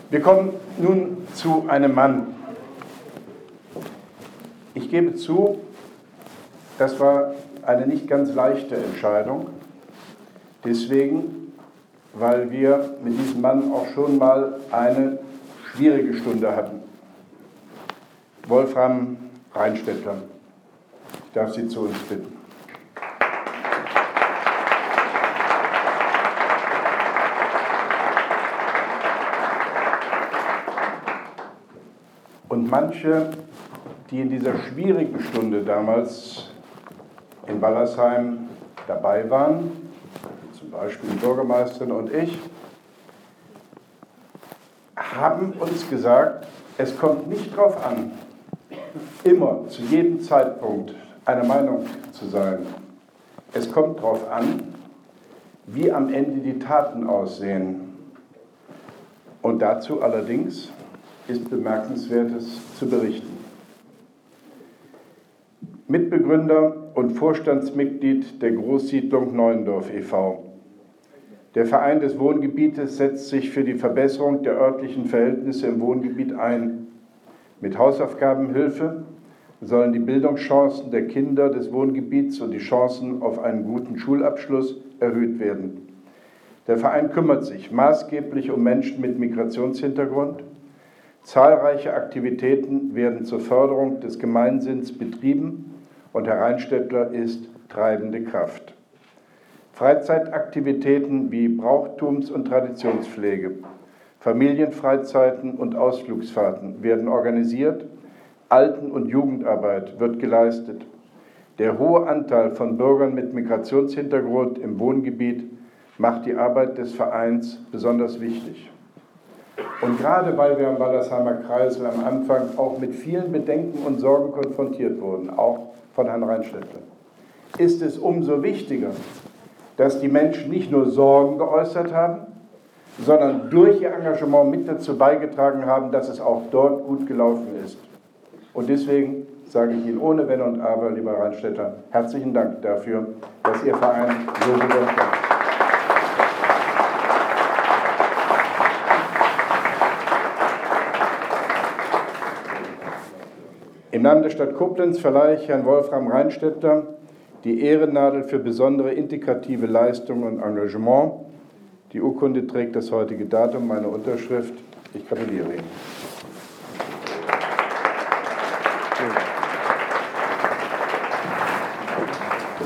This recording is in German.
Wir kommen nun zu einem Mann. Ich gebe zu, das war eine nicht ganz leichte Entscheidung. Deswegen, weil wir mit diesem Mann auch schon mal eine schwierige Stunde hatten. Wolfram Reinstetter, ich darf Sie zu uns bitten. Und manche, die in dieser schwierigen Stunde damals in Wallersheim dabei waren, zum Beispiel die Bürgermeisterin und ich, haben uns gesagt, es kommt nicht darauf an, immer zu jedem Zeitpunkt einer Meinung zu sein. Es kommt darauf an, wie am Ende die Taten aussehen. Und dazu allerdings ist Bemerkenswertes zu berichten. Mitbegründer und Vorstandsmitglied der Großsiedlung Neuendorf e.V. Der Verein des Wohngebietes setzt sich für die Verbesserung der örtlichen Verhältnisse im Wohngebiet ein. Mit Hausaufgabenhilfe sollen die Bildungschancen der Kinder des Wohngebiets und die Chancen auf einen guten Schulabschluss erhöht werden. Der Verein kümmert sich maßgeblich um Menschen mit Migrationshintergrund. Zahlreiche Aktivitäten werden zur Förderung des Gemeinsinns betrieben und Herr Reinstetter ist treibende Kraft. Freizeitaktivitäten wie Brauchtums- und Traditionspflege, Familienfreizeiten und Ausflugsfahrten werden organisiert, Alten- und Jugendarbeit wird geleistet. Der hohe Anteil von Bürgern mit Migrationshintergrund im Wohngebiet macht die Arbeit des Vereins besonders wichtig. Und gerade weil wir am Wallersheimer Kreisel am Anfang auch mit vielen Bedenken und Sorgen konfrontiert wurden, auch von Herrn Reinstetter, ist es umso wichtiger, dass die Menschen nicht nur Sorgen geäußert haben, sondern durch ihr Engagement mit dazu beigetragen haben, dass es auch dort gut gelaufen ist. Und deswegen sage ich Ihnen ohne Wenn und Aber, lieber Reinstetter, herzlichen Dank dafür, dass Ihr Verein so gewirkt hat. Im Namen der Stadt Koblenz verleihe ich Herrn Wolfram Reinstetter die Ehrennadel für besondere integrative Leistung und Engagement. Die Urkunde trägt das heutige Datum, meine Unterschrift. Ich gratuliere Ihnen.